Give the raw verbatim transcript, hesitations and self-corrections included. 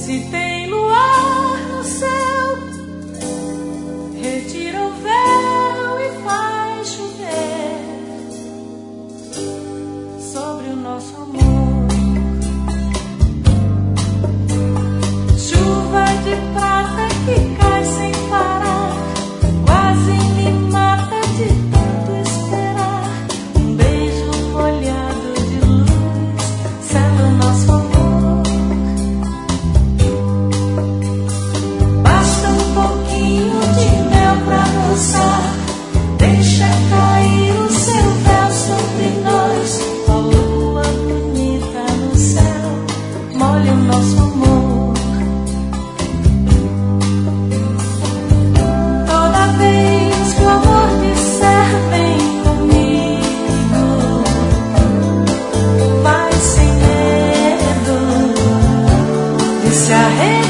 Se tem luar no céu, retira o véu e faz chover sobre o nosso amor. Chuva de prata que cai sem parar, quase me mata de tanto esperar. Um beijo molhado de luz sela o nosso amor. Basta um pouquinho de mel pra dançar, deixa cair o seu véu sobre nós. A lua bonita no céu molha o nosso amor. Toda vez que o amor disser vem comigo, vai sem medo de se arrepender.